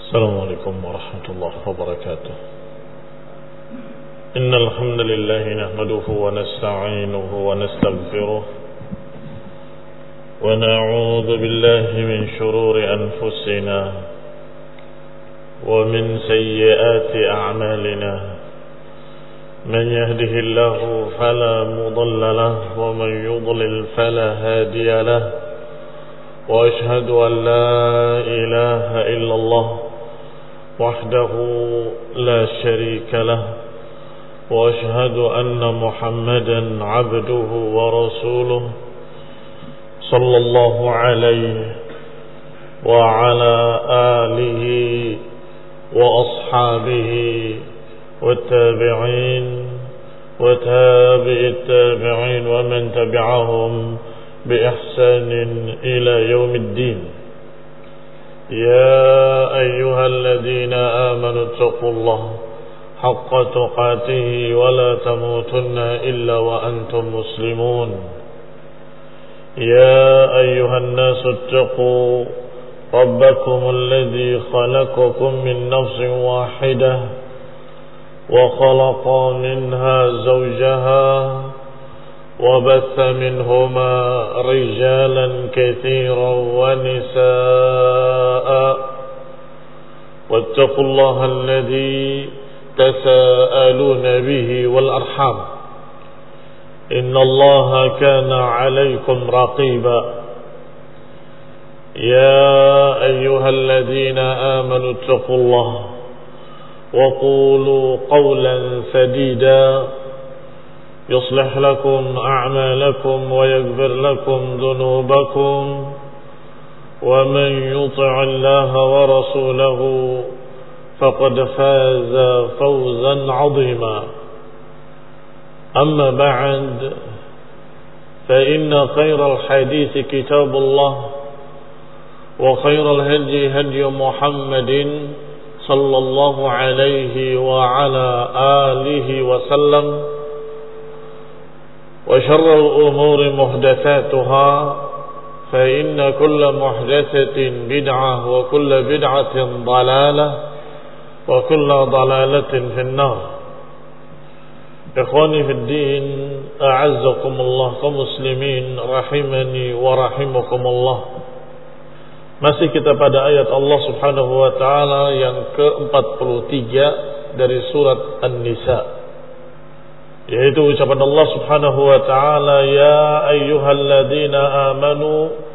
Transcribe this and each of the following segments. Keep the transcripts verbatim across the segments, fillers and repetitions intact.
السلام عليكم ورحمة الله وبركاته. إن الحمد لله نحمده ونستعينه ونستغفره ونعوذ بالله من شرور أنفسنا ومن سيئات أعمالنا. من يهده الله فلا مضل له ومن يضلل فلا هادي له. وأشهد أن لا إله إلا الله وحده لا شريك له. وأشهد أن محمدا عبده ورسوله صلى الله عليه وعلى آله وأصحابه والتابعين وتابع التابعين ومن تبعهم بإحسان إلى يوم الدين. يا أيها الذين آمنوا اتقوا الله حق تقاته ولا تموتن إلا وأنتم مسلمون. يا أيها الناس اتقوا ربكم الذي خلقكم من نفس واحدة وخلق منها زوجها وبث منهما رجالا كثيرا ونساء. واتقوا الله الذي تساءلون به والأرحام إن الله كان عليكم رقيبا. يا أيها الذين آمنوا اتقوا الله وقولوا قولا سديدا يصلح لكم أعمالكم ويغفر لكم ذنوبكم ومن يطع الله ورسوله فقد فاز فوزا عظيما. أما بعد فإن خير الحديث كتاب الله وخير الهدي هدي محمد صلى الله عليه وعلى آله وسلم وشر الأمور محدثاتها فإن كل محدثة بدعة وكل بدعة ضلالة وكل ضلالة في النار. إخواني في الدين أعزكم الله كمسلمين rahimani wa rahimakumullah. Masih kita pada ayat Allah Subhanahu wa taala yang ke empat puluh tiga dari surat An-Nisa, yaitu ucapan Allah Subhanahu wa taala, ya ayyuhalladzina amanu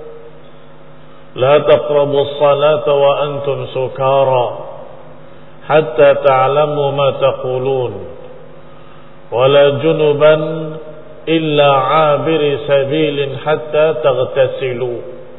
la taqrabus salata wa antum sukara hatta ta'lamu ma taqulun wala junuban illa 'abiri sabilin hatta taghtasilu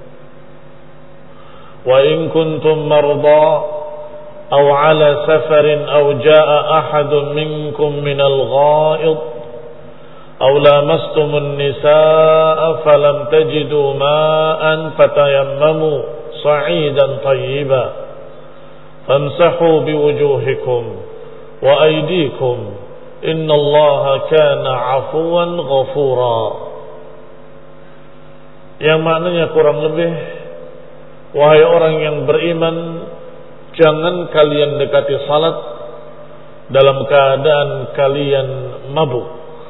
wa in kuntum marda aw 'ala safarin aw jaa'a ahadun minkum minal gha'id aw lamastumun nisaa falam tajidu ma'an fatayammamu sa'idan tayyiban famsahu biwujuhikum wa aydikum innallaha kana 'afuwan ghafura. Yang maknanya kurang lebih, wahai orang yang beriman, jangan kalian dekati salat dalam keadaan kalian mabuk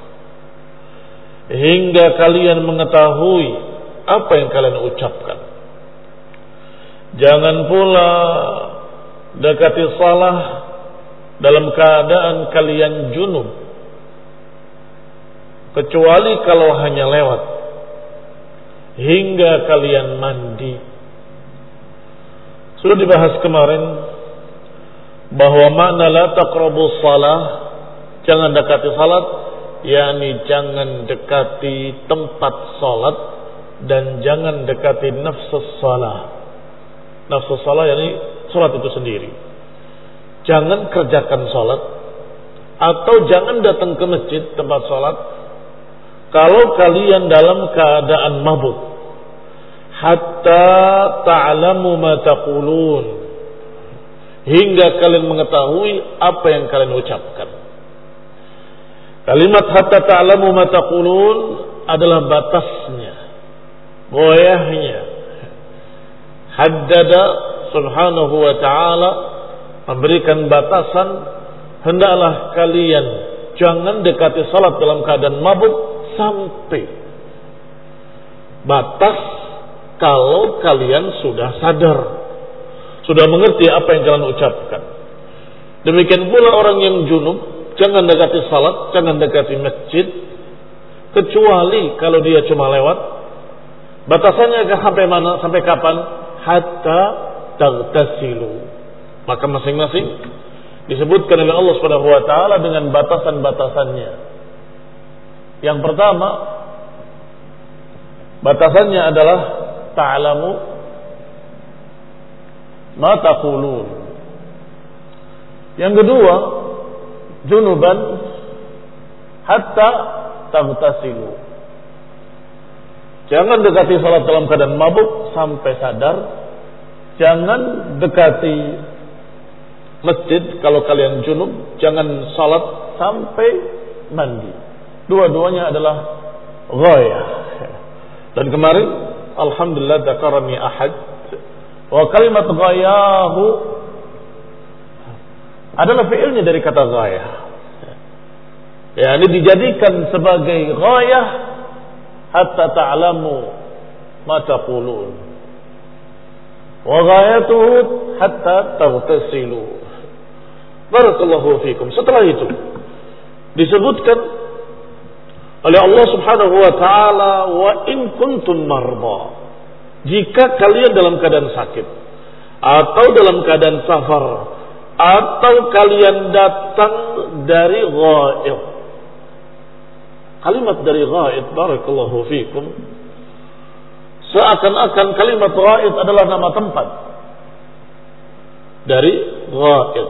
hingga kalian mengetahui apa yang kalian ucapkan. Jangan pula dekati salat dalam keadaan kalian junub, kecuali kalau hanya lewat, hingga kalian mandi. Sudah dibahas kemarin bahwa makna la taqrabus salah, jangan dekati salat, yakni jangan dekati tempat salat dan jangan dekati nafsus salah. Nafsus salah yakni salat itu sendiri. Jangan kerjakan salat atau jangan datang ke masjid tempat salat kalau kalian dalam keadaan mabuk, hatta ta'lamu ma taqulun, hingga kalian mengetahui apa yang kalian ucapkan. Kalimat hatta ta'lamu ma taqulun adalah batasnya, goyahnya. Haddada subhanahu wa ta'ala memberikan batasan, hendaklah kalian jangan dekati salat dalam keadaan mabuk sampai batas kalau kalian sudah sadar, sudah mengerti apa yang kalian ucapkan. Demikian pula orang yang junub, jangan dekati salat, jangan dekati masjid, kecuali kalau dia cuma lewat. Batasannya sampai mana? Sampai kapan? Hatta tagtasilu. Maka masing-masing disebutkan oleh Allah Subhanahu wa taala dengan batasan-batasannya. Yang pertama, batasannya adalah ta'lamu ma taqulun. Yang kedua, junuban hatta tagtasilu. Jangan dekati salat dalam keadaan mabuk sampai sadar. Jangan dekati masjid kalau kalian junub. Jangan salat sampai mandi. Dua-duanya adalah ghayah. Dan kemarin alhamdulillah dzakarani ahad wa kalimat ghayahu adalah fi'ilnya dari kata ghayah. Ya, ini dijadikan sebagai ghayah hatta ta'lamu ma taqulun. Wa ghayatuhu hatta taghtasilu. Barakallahu fikum. Setelah itu disebutkan oleh Allah Subhanahu wa taala, wa in kuntum marda, jika kalian dalam keadaan sakit atau dalam keadaan safar atau kalian datang dari ghaib. Kalimat dari ghaib, barakallahu fikum, seakan-akan kalimat ghaib adalah nama tempat dari ghaib.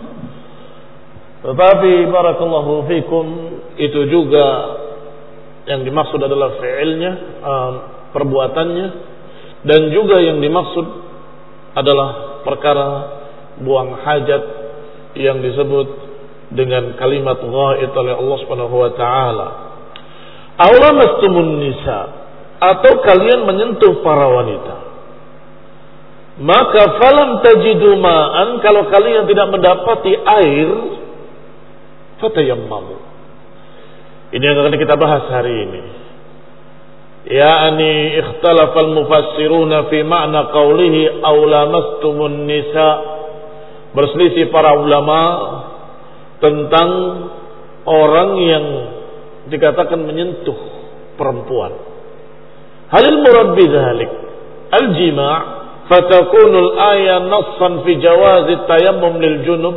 Tetapi barakallahu fikum, itu juga yang dimaksud adalah fi'ilnya, um, perbuatannya, dan juga yang dimaksud adalah perkara buang hajat yang disebut dengan kalimat ghaid oleh Allah Subhanahu wa taala. Aw lamastumun nisa, atau kalian menyentuh para wanita. Maka falam tajidu ma'an, kalau kalian tidak mendapati air, fatayammamu. Ini yang akan kita bahas hari ini. Ya'ni ikhtalafal mufassiruna fi ma'na qawlihi aw lamastumun nisa. Berselisih para ulama tentang orang yang dikatakan menyentuh perempuan. Halil murad bidzalik al-jima' fatakunu al-aya nassan fi jawaz at-tayammum lil junub.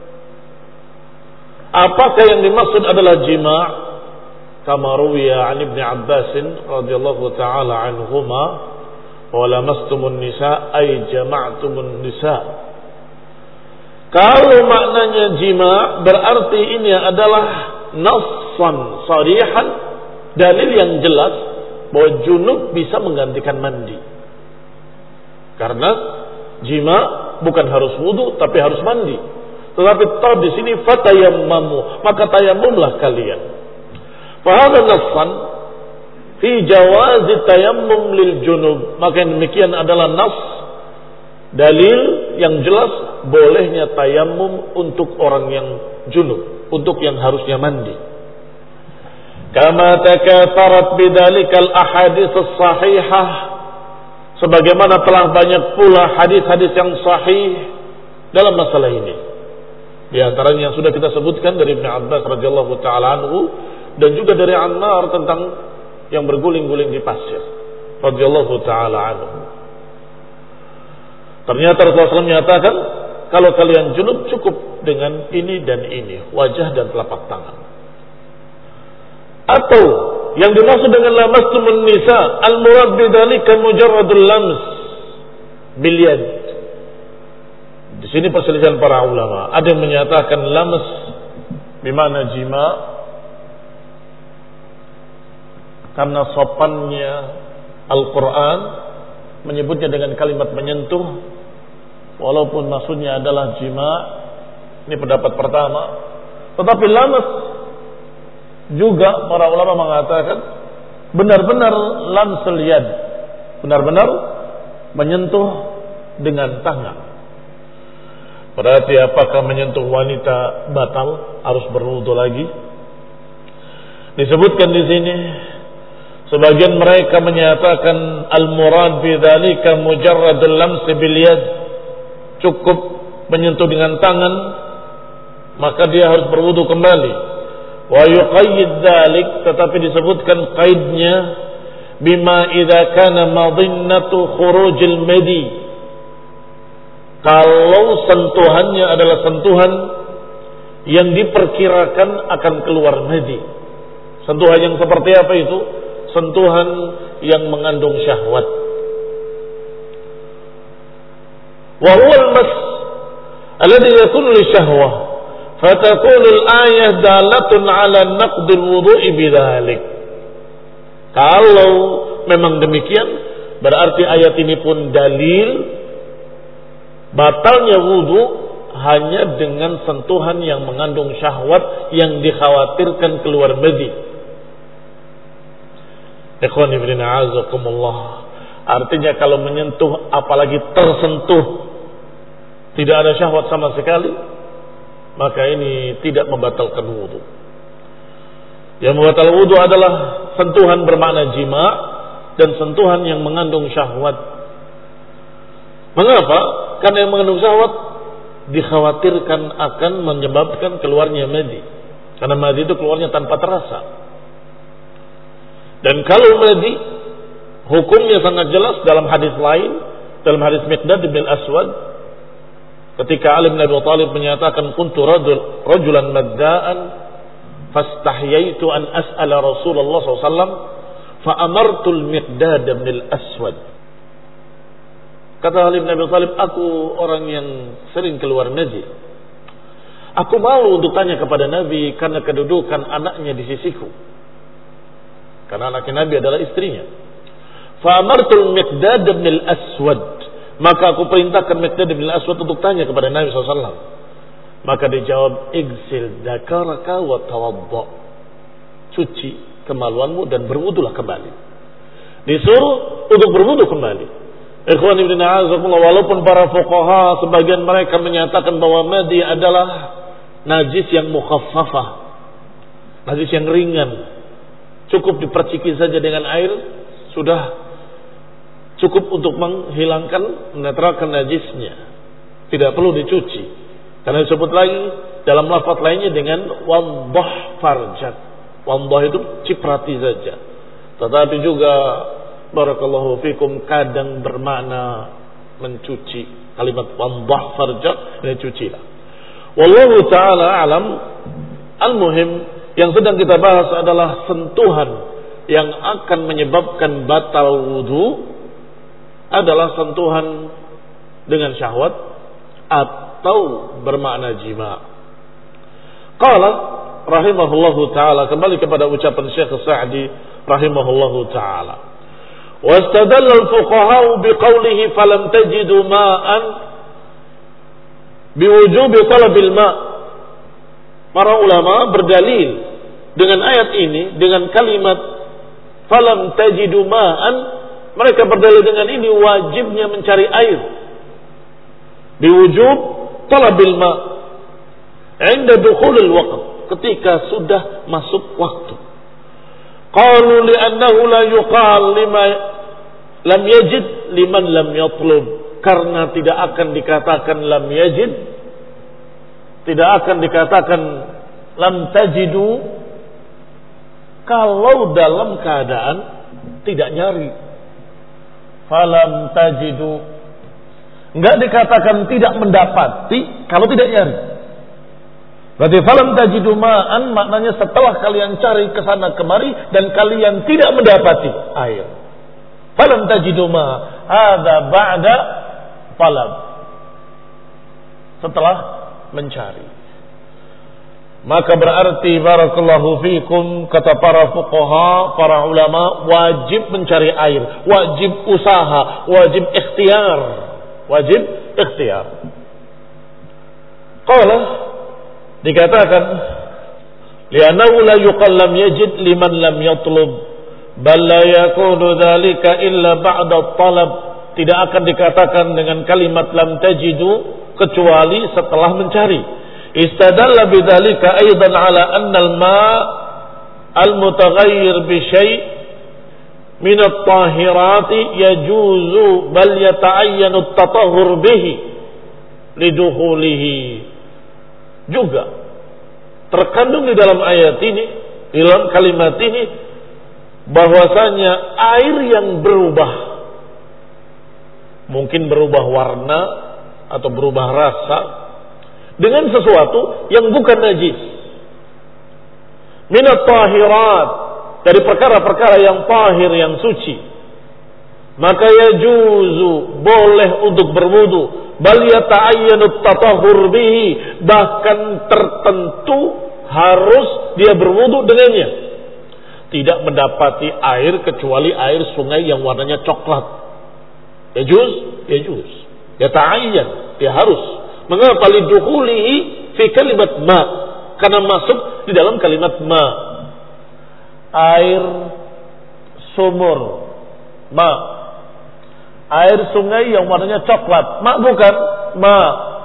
Apakah yang dimaksud adalah jima'? Kama ruwiya an Ibnu Abbas radhiyallahu taala anhuma, wa lamastumun nisa ay jama'tumun nisa. Kalau maknanya jima' berarti ini adalah nassan sharihan, dalil yang jelas bahwa junub bisa menggantikan mandi. Karena jima' bukan harus wudu tapi harus mandi. Tetapi toh di sini fatayammamu, maka tayammumlah kalian. Fahadha nassan fi jawazi tayammum lil junub. Maka yang demikian adalah nas, dalil yang jelas bolehnya tayammum untuk orang yang junub, untuk yang harusnya mandi. Kama takatharat bidzalikal ahadits as-sahihah, sebagaimana telah banyak pula hadis-hadis yang sahih dalam masalah ini. Di antaranya yang sudah kita sebutkan dari Ibnu Abbas radhiyallahu taala anhu, dan juga dari Ammar tentang yang berguling-guling di pasir radhiyallahu taala anhu. Ternyata Rasulullah shallallahu alaihi wasallam menyatakan, kalau kalian junub cukup dengan ini dan ini, wajah dan telapak tangan. Atau yang dimaksud dengan lamastumun nisa, al-murad bidzalika mujarradul lams bil yad. Di sini perselisihan para ulama. Ada yang menyatakan lams bimana jima, karena sopannya Al-Quran menyebutnya dengan kalimat menyentuh, walaupun maksudnya adalah jima. Ini pendapat pertama. Tetapi lamas juga para ulama mengatakan benar-benar lamsul yad, benar-benar menyentuh dengan tangan. Berarti apakah menyentuh wanita batal, harus berwudu lagi? Disebutkan di sini sebagian mereka menyatakan al-murad bidzalika mujarradul lams bil yad, cukup menyentuh dengan tangan maka dia harus berwudu kembali. Wa yuqayyid dzalik, tetapi disebutkan qaidnya bima idza kana madhinnatu khurujil madi, kalau sentuhannya adalah sentuhan yang diperkirakan akan keluar madi. Sentuhan yang seperti apa itu? Sentuhan yang mengandung syahwat. Wa huwa al-mas alladhi yakunu li syahwah, fatakunu al-ayah dalatun ala naqd al-wudu'i bidzalik. Kalau memang demikian, berarti ayat ini pun dalil batalnya wudu hanya dengan sentuhan yang mengandung syahwat yang dikhawatirkan keluar madi. Ikhwan ibn a'azakumullah, artinya kalau menyentuh apalagi tersentuh tidak ada syahwat sama sekali, maka ini tidak membatalkan wudu. Yang membatalkan wudu adalah sentuhan bermakna jima dan sentuhan yang mengandung syahwat. Mengapa? Karena yang mengandung syahwat dikhawatirkan akan menyebabkan keluarnya madi. Karena madi itu keluarnya tanpa terasa. Dan kalau madi hukumnya sangat jelas dalam hadis lain, dalam hadis Miqdad bin Aswad, ketika Ali bin Abi Thalib menyatakan kuntu rajul rajulan madda'an fastahyaitu an as'ala Rasulullah sallallahu alaihi wasallam fa amartu al-Miqdad bin Aswad. Kata Ali bin Abi Thalib, aku orang yang sering keluar madi. Aku malu untuk tanya kepada Nabi karena kedudukan anaknya di sisiku. Karena anaknya Nabi adalah istrinya. Fa amartul Miqdad bin al-Aswad, maka aku perintahkan Miqdad bin al-Aswad untuk tanya kepada Nabi sallallahu alaihi wasallam. Maka dijawab, igsil dzakaraka wa tawadda, cuci kemaluanmu dan berwudulah kembali. Disuruh untuk berwudu kembali. Ikhwan ibn a'azakumullah, walaupun para fuqaha sebagian mereka menyatakan bahwa madi adalah najis yang mukhaffafah, najis yang ringan, cukup diperciki saja dengan air sudah cukup untuk menghilangkan, menetralkan najisnya, tidak perlu dicuci. Karena disebut lagi dalam lafaz lainnya dengan waddah farjak. Waddah itu ciprati saja. Tetapi juga barakallahu fikum kadang bermakna mencuci. Kalimat waddah farjak, ini cucilah. Wallahu ta'ala alam. Al-muhim, yang sedang kita bahas adalah sentuhan yang akan menyebabkan batal wudu adalah sentuhan dengan syahwat atau bermakna jima. Qala rahimahullahu ta'ala, kembali kepada ucapan Syekh Sa'di rahimahullahu ta'ala, wastadalla al-fuqaha'u biqawlihi falam tajidu ma'an biwujubi talabil ma'. Para ulama berdalil dengan ayat ini, dengan kalimat falam tajidu ma'an, mereka berdalil dengan ini wajibnya mencari air. Biwujub talabil ma' inda dukhulil waqt, ketika sudah masuk waktu. Qalu li'annahu la yuqal lima lam yajid liman lam yatlub, karena tidak akan dikatakan lam yajid, tidak akan dikatakan lam tajidu kalau dalam keadaan tidak nyari. Falam tajidu, enggak dikatakan tidak mendapati kalau tidak nyari. Berarti falam tajidu ma'an maknanya setelah kalian cari ke sana kemari dan kalian tidak mendapati air. Falam tajidu ma, hadza ba'da talab, setelah mencari. Maka berarti barakallahu fikum, kata para fuqaha, para ulama, wajib mencari air, wajib usaha, wajib ikhtiar, wajib ikhtiar. Qala, dikatakan li'annahu la yuqal lam yajid liman lam yatlub bal la yakunu dzalika illa ba'da talab, tidak akan dikatakan dengan kalimat lam tajidu kecuali setelah mencari. Istadalla bidzalika aidan ala anna al-ma' al-mutaghayyir bi syai' min at-tahirati yajuzu bal yata'ayyanu at-tatahhur bihi lidukhulihi. Juga terkandung di dalam ayat ini, di dalam kalimat ini, bahwasanya air yang berubah, mungkin berubah warna atau berubah rasa dengan sesuatu yang bukan najis, minat tahirat, dari perkara-perkara yang tahir, yang suci, maka yajuzu, boleh untuk berwudu, bal yata'ayyanu tatahhur bihi, bahkan tertentu harus dia berwudu dengannya. Tidak mendapati air kecuali air sungai yang warnanya coklat. Yajuz, yajuz. Yata'ayyan, dia harus. Mengapa? Lidukhulihi fi kalimat ma, karena masuk di dalam kalimat ma. Air sumur, ma. Air sungai yang warnanya coklat, ma bukan? Ma.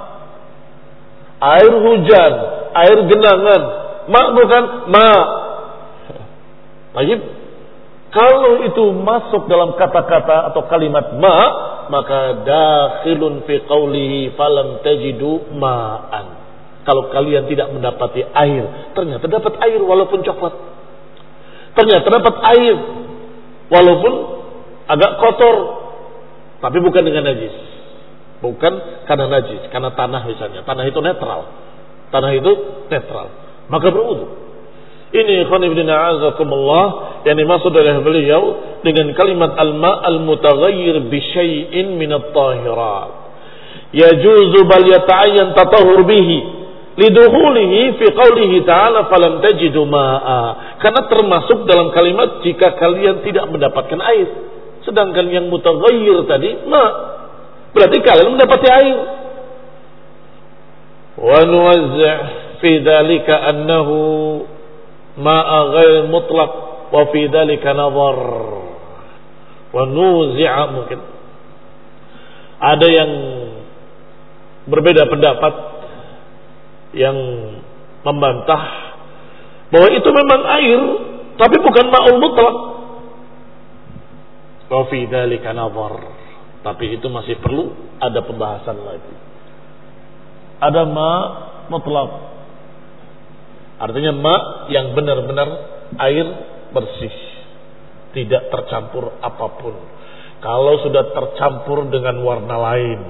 Air hujan, air genangan, ma bukan? Ma. Baik. Kalau itu masuk dalam kata-kata atau kalimat ma, maka dakhilun fi qawlihi falam tajidu ma'an. Kalau kalian tidak mendapati air, ternyata dapat air walaupun coklat. Ternyata dapat air walaupun agak kotor, tapi bukan dengan najis. Bukan karena najis, karena tanah misalnya. Tanah itu netral. Tanah itu netral. Maka berwudu. Ini ikhwan ibn a'azakumullah yang dimaksud oleh beliau dengan kalimat al-ma' al-mutaghayyir bi syai'in min at-tahirat. Yajuzu bal yata'ayyan tatahhur bihi lidukhulihi fi qawlihi ta'ala falam tajidu ma'a. Karena termasuk dalam kalimat jika kalian tidak mendapatkan air. Sedangkan yang mutaghayyir tadi ma, berarti kalian mendapati air. Wa nuwazzi' fi dzalika annahu ma'a ghair mutlaq wa fi dzalika nadhar wa nuzi'a. Mungkin ada yang berbeda pendapat yang membantah bahwa itu memang air tapi bukan ma'ul mutlaq. Wa fi dzalika nadhar, tapi itu masih perlu ada pembahasan lagi. Ada ma mutlaq, artinya ma yang benar-benar air bersih, tidak tercampur apapun. Kalau sudah tercampur dengan warna lain,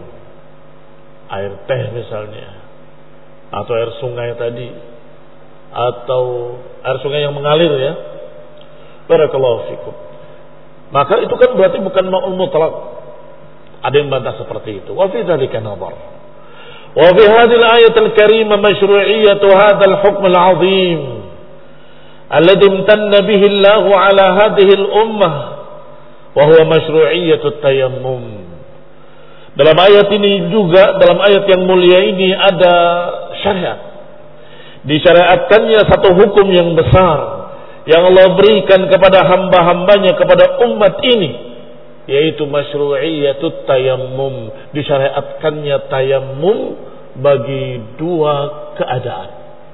air teh misalnya, atau air sungai tadi, atau air sungai yang mengalir ya, barakallahu fikum, maka itu kan berarti bukan ma'ul mutlaq. Ada yang bantah seperti itu. Wa fi dzalika nadhar. وفي هذه الآية الكريمة مشروعية هذا الحكم العظيم الذي امتن به الله على هذه الأمة وهو مشروعية التيمم. Dalam ayat ini juga, dalam ayat yang mulia ini ada syariat. Disyariatkannya satu hukum yang besar yang Allah berikan kepada hamba-hambanya, kepada umat ini, yaitu masyru'iyatut tayammum. Disyariatkannya tayammum bagi dua keadaan,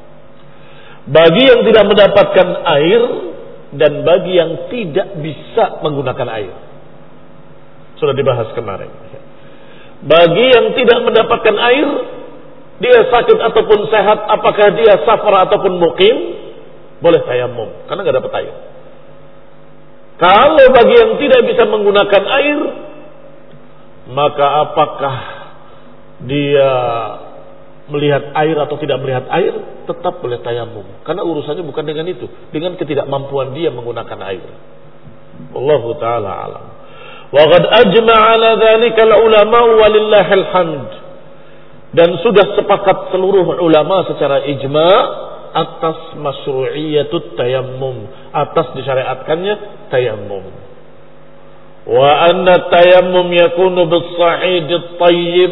bagi yang tidak mendapatkan air dan bagi yang tidak bisa menggunakan air. Sudah dibahas kemarin. Bagi yang tidak mendapatkan air, dia sakit ataupun sehat, apakah dia safar ataupun mukim, boleh tayammum karena nggak dapat air. Kalau bagi yang tidak bisa menggunakan air, maka apakah dia melihat air atau tidak melihat air, tetap boleh tayammum. Karena urusannya bukan dengan itu, dengan ketidakmampuan dia menggunakan air. Wallahu ta'ala alam. Wa qad ajma'a 'ala dzalika al-ulama walillahil hamd. Dan sudah sepakat seluruh ulama secara ijma' atas masyru'iyatut tayammum, atas disyariatkannya tayammum. Wa anna tayammum yakunu bis-sa'id at-tayyib.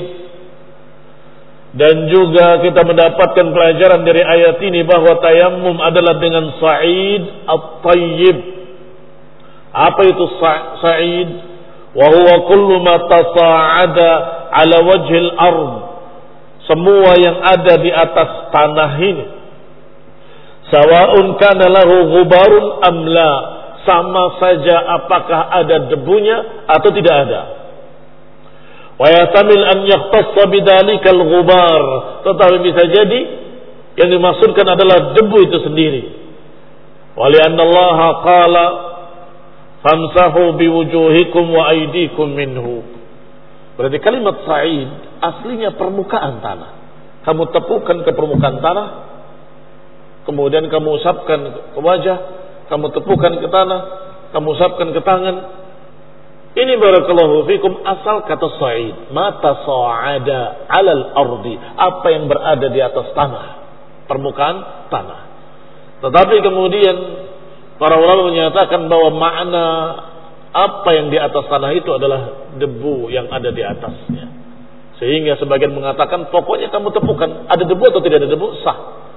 Dan juga kita mendapatkan pelajaran dari ayat ini bahwa tayammum adalah dengan sa'id at-tayyib. Apa itu sa'id? Wa huwa kullu ma tasa'ada ala wajhil ard semua yang ada di atas tanah ini, sawa'un kana lahu ghubarun am la, sama saja apakah ada debunya atau tidak ada. Wa yatamil an yaqtassa bidzalikal ghubar, tetapi bisa jadi yang dimaksudkan adalah debu itu sendiri. Wa li'anna Allah qala famsahu biwujuhikum wa aydikum minhu. Berarti kalimat sa'id aslinya permukaan tanah. Kamu tepukan ke permukaan tanah, kemudian kamu usapkan ke wajah, kamu tepukan ke tanah, kamu usapkan ke tangan. Ini barakallahu fikum asal kata sa'id, mata sa'ada 'alal ardi, apa yang berada di atas tanah, permukaan tanah. Tetapi kemudian para ulama menyatakan bahwa makna apa yang di atas tanah itu adalah debu yang ada di atasnya. Sehingga sebagian mengatakan pokoknya kamu tepukan, ada debu atau tidak ada debu, sah.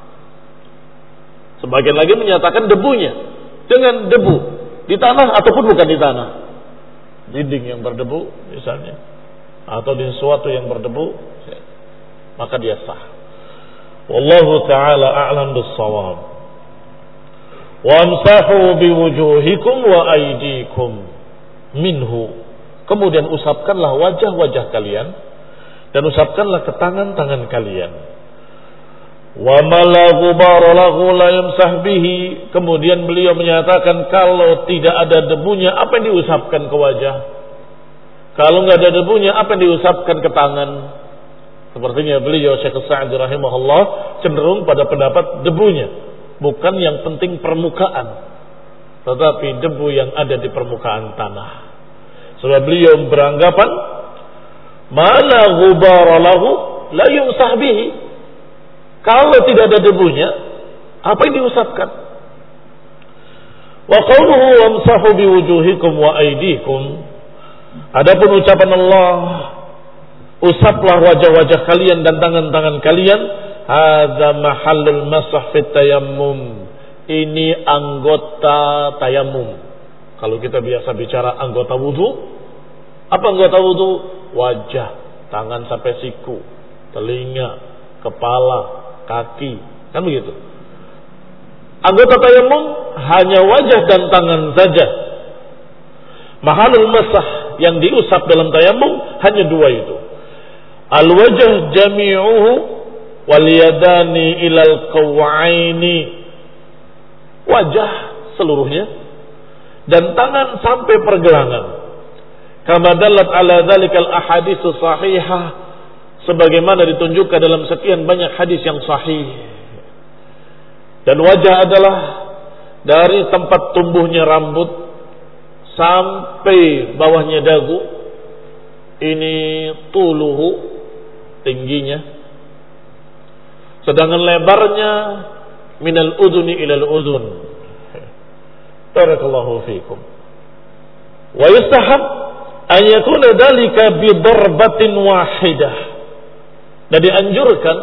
Sebagian lagi menyatakan debunya dengan debu di tanah ataupun bukan di tanah, dinding yang berdebu misalnya, atau di sesuatu yang berdebu, maka dia sah. Wallahu ta'ala a'lam bis-shawab. Wa amsahu biwujuhikum wa aydikum minhu. Kemudian usapkanlah wajah-wajah kalian dan usapkanlah ke tangan-tangan kalian. Wa mala ghubara lahu la yamsah bihi. Kemudian beliau menyatakan kalau tidak ada debunya, apa yang diusapkan ke wajah? Kalau enggak ada debunya, apa yang diusapkan ke tangan? Sepertinya beliau Syekh Sa'di rahimahullah cenderung pada pendapat debunya, bukan yang penting permukaan, tetapi debu yang ada di permukaan tanah. Sebab beliau beranggapan mala ghubara lahu la yumsah bihi. Kalau tidak ada debunya, apa yang diusapkan? Wa qawluhu wamsahu biwujuhikum wa aydikum. Adapun ucapan Allah, usaplah wajah-wajah kalian dan tangan-tangan kalian, hadza mahallul masah fit tayammum. Ini anggota tayamum. Kalau kita biasa bicara anggota wudu, apa anggota wudu? Wajah, tangan sampai siku, telinga, kepala, kaki, kan begitu. Anggota tayamum hanya wajah dan tangan saja. Mahallul masah yang diusap dalam tayamum hanya dua itu. Al-wajh jami'uhu wal yadani ilal qaw'aini, wajah seluruhnya dan tangan sampai pergelangan. Kama dallat ala dzalikal ahaditsu sahihah, sebagaimana ditunjukkan dalam sekian banyak hadis yang sahih. Dan wajah adalah dari tempat tumbuhnya rambut sampai bawahnya dagu, ini tuluhu, tingginya, sedangkan lebarnya minal udhuni ilal udhun. Barakallahu fikum. Wa yustahab an yakuna dhalika bi darbatin wahidah. Dan dianjurkan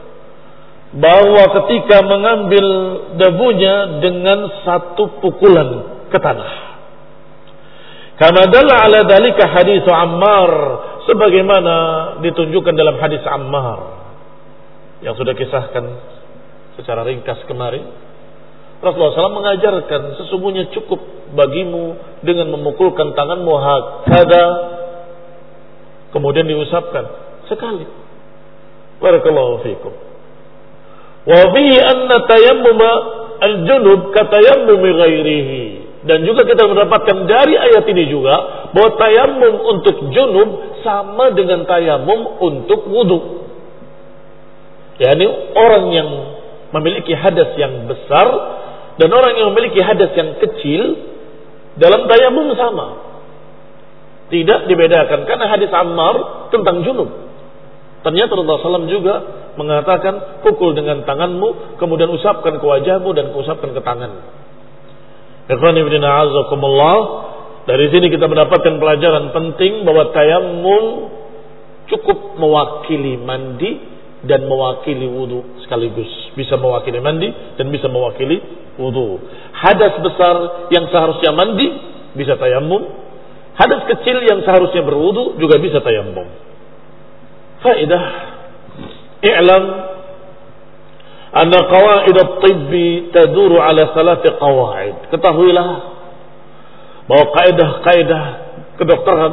bahwa ketika mengambil debunya dengan satu pukulan ke tanah. Kama dalla ala dhalika hadis Ammar, sebagaimana ditunjukkan dalam hadis Ammar yang sudah kisahkan secara ringkas kemarin. Rasulullah shallallahu alaihi wasallam mengajarkan sesungguhnya cukup bagimu dengan memukulkan tanganmu hakada, kemudian diusapkan sekali. Barakallahu fikum. Wa fihi anna tayammum al-junub ka tayammum ghairihi. Dan juga kita mendapatkan dari ayat ini juga bahwa tayamum untuk junub sama dengan tayamum untuk wudu. yakni orang yang memiliki hadas yang besar dan orang yang memiliki hadas yang kecil dalam tayamum sama. Tidak dibedakan karena hadis Ammar tentang junub. Ternyata Rasulullah shallallahu alaihi wasallam juga mengatakan pukul dengan tanganmu, kemudian usapkan ke wajahmu dan usapkan ke tangan. Ikhwan ibn a'azakumullah, dari sini kita mendapatkan pelajaran penting bahwa tayamum cukup mewakili mandi dan mewakili wudu sekaligus. Bisa mewakili mandi dan bisa mewakili wudu. Hadas besar yang seharusnya mandi bisa tayamum. Hadas kecil yang seharusnya berwudu juga bisa tayamum. Faedah i'lam anna qawaid at-tibbi taduru ala salati qawaid. Ketahuilah bahwa kaidah-kaidah kedokteran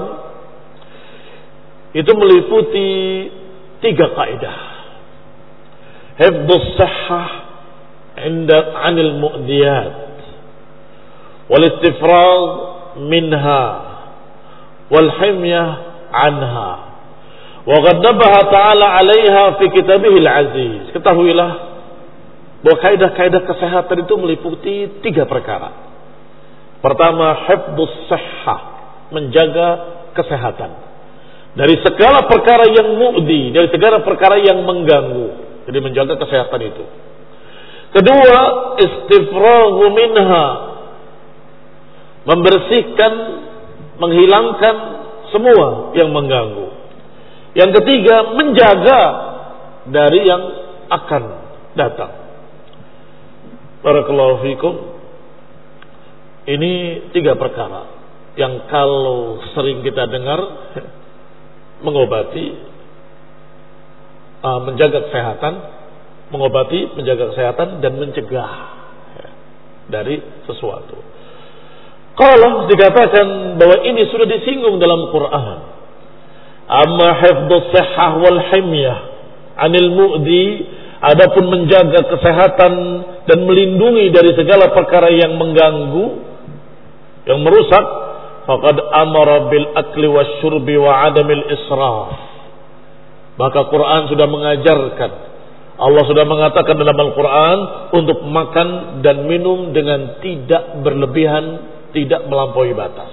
itu meliputi tiga kaidah. Hifdzus sihhah 'inda 'anil mu'diyat wal istifragh minha wal himyah 'anha. Wa qad nabaha ta'ala 'alaiha fi kitabihil 'aziz. Ketahuilah bahwa kaidah-kaidah kesehatan itu meliputi tiga perkara. Pertama, hifdzus sihhah, menjaga kesehatan dari segala perkara yang mu'di, dari segala perkara yang mengganggu. Jadi menjaga kesehatan itu. Kedua, istifraghu minha, membersihkan, menghilangkan semua yang mengganggu. Yang ketiga, menjaga dari yang akan datang. Barakallahu fikum. Ini tiga perkara yang kalau sering kita dengar mengobati, Uh, menjaga kesehatan, mengobati, menjaga kesehatan, dan mencegah ya, dari sesuatu. Kalau dikatakan bahwa ini sudah disinggung dalam Quran, amma hifdzus sihhah wal himyah 'anil mu'di, adapun menjaga kesehatan dan melindungi dari segala perkara yang mengganggu, yang merusak, faqad amara bil akli wasyurbi wa 'adamil israf. Maka Quran sudah mengajarkan, Allah sudah mengatakan dalam Al-Quran untuk makan dan minum dengan tidak berlebihan, tidak melampaui batas.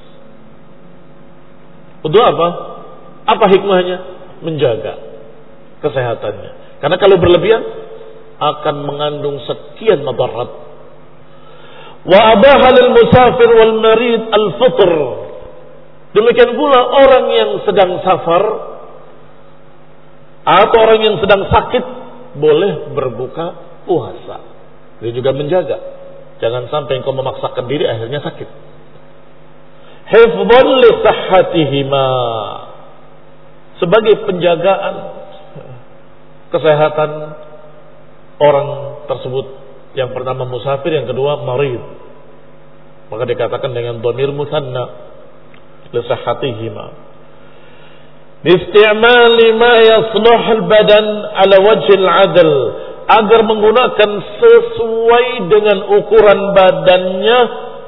Untuk apa? Apa hikmahnya? Menjaga kesehatannya. Karena kalau berlebihan akan mengandung sekian madarat. Wa abaha lil musafir wal marid al fitr. Demikian pula orang yang sedang safar atau orang yang sedang sakit boleh berbuka puasa. Dia juga menjaga. Jangan sampai engkau memaksakan diri akhirnya sakit. Hifdhan li sihhatihima, sebagai penjagaan kesehatan orang tersebut. Yang pertama musafir, yang kedua marid. Maka dikatakan dengan dhamir musanna, li sihhatihima. Isti'mali ma yasluh al-badan ala wajh al-'adl, agar menggunakan sesuai dengan ukuran badannya,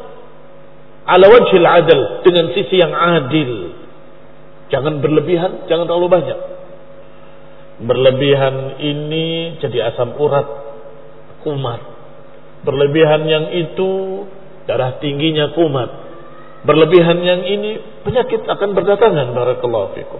ala wajh al-'adl, dengan sisi yang adil. Jangan berlebihan, jangan terlalu banyak. Berlebihan ini jadi asam urat, kumat. Berlebihan yang itu darah tingginya kumat. Berlebihan yang ini penyakit akan berdatangan. Barakallahu fikum.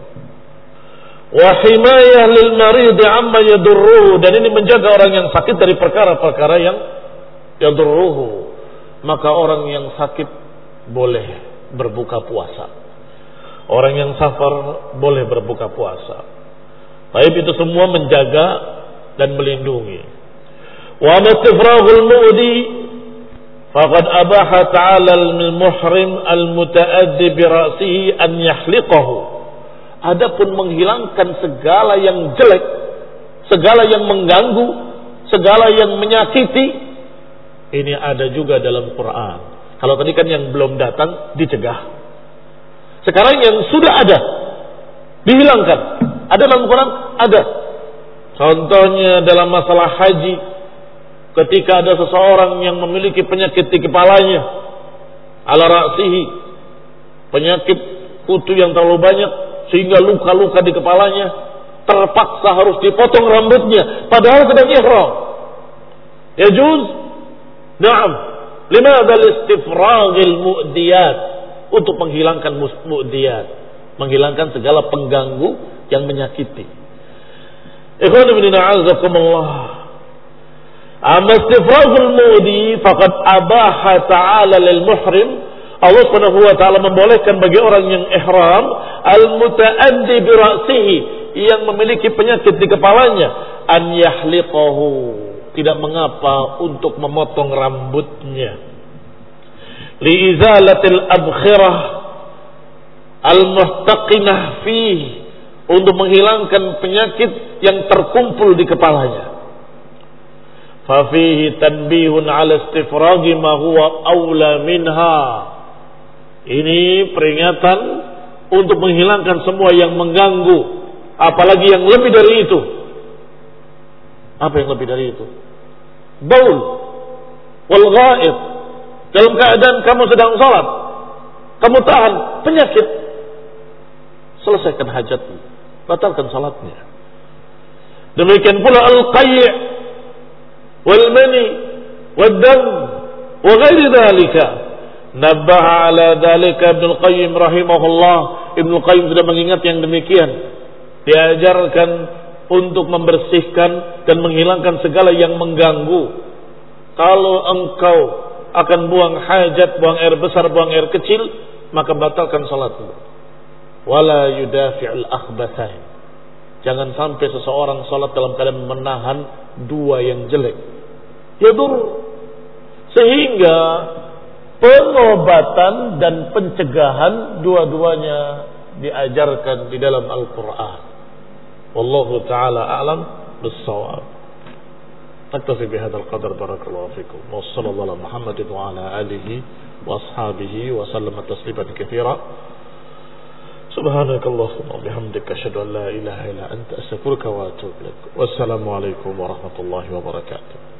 Wa himayah lil marid amma yadurruhu, dan ini menjaga orang yang sakit dari perkara-perkara yang yadurruhu. Maka orang yang sakit boleh berbuka puasa. Orang yang safar boleh berbuka puasa. Baik, itu semua menjaga dan melindungi. Wa mastifraghul mu'di faqad abaha ta'ala al-muhrim al-muta'addi bi ra'sihi an yahliqahu. Adapun menghilangkan segala yang jelek, segala yang mengganggu, segala yang menyakiti, ini ada juga dalam Quran. Kalau tadi kan yang belum datang dicegah. Sekarang yang sudah ada dihilangkan. Ada dalam Quran? Ada. Contohnya dalam masalah haji, ketika ada seseorang yang memiliki penyakit di kepalanya, ala ra'sihi, penyakit kutu yang terlalu banyak sehingga luka-luka di kepalanya, terpaksa harus dipotong rambutnya padahal sedang ihram. Yajuz? Na'am. Limadha listifraghil mu'diyat, untuk menghilangkan mu'diyat, menghilangkan segala pengganggu yang menyakiti. Ikhwan ibn a'azakumullah. Amma istifraghul mu'di faqad abaha ta'ala lil muhrim, Allah Subhanahu wa taala membolehkan bagi orang yang ihram al-muta'addi bi ra'sihi, yang memiliki penyakit di kepalanya, an yahliqahu, tidak mengapa untuk memotong rambutnya, li izalatil abkhirah al-muhtaqinah fihi, untuk menghilangkan penyakit yang terkumpul di kepalanya. Fafihi tanbihun ala istifragi ma huwa awla minha. Ini peringatan untuk menghilangkan semua yang mengganggu, apalagi yang lebih dari itu. Apa yang lebih dari itu? Baul wal ghaib. Dalam keadaan kamu sedang salat, kamu tahan penyakit, selesaikan hajatmu, batalkan salatnya. Demikian pula al-qayy' wal mani wad dam wa ghairi dzalika. Nabbaha ala dzalika Ibnu Qayyim rahimahullah. Ibnu Qayyim sudah mengingat yang demikian. Diajarkan untuk membersihkan dan menghilangkan segala yang mengganggu. Kalau engkau akan buang hajat, buang air besar, buang air kecil, maka batalkan salatmu. Wala yudafi'ul akhbathain. Jangan sampai seseorang salat dalam keadaan menahan dua yang jelek. Yadur. Sehingga pengobatan dan pencegahan dua-duanya diajarkan di dalam Al-Quran. Wallahu ta'ala a'lam bis-shawab. نكتفي بهذا القدر بارك الله فيكم وصلى الله على محمد وعلى آله وأصحابه وسلم تسليما كثيرا سبحانك اللهم وبحمدك أشهد أن لا إله إلا أنت أستغفرك وأتوب إليك والسلام عليكم ورحمة الله وبركاته.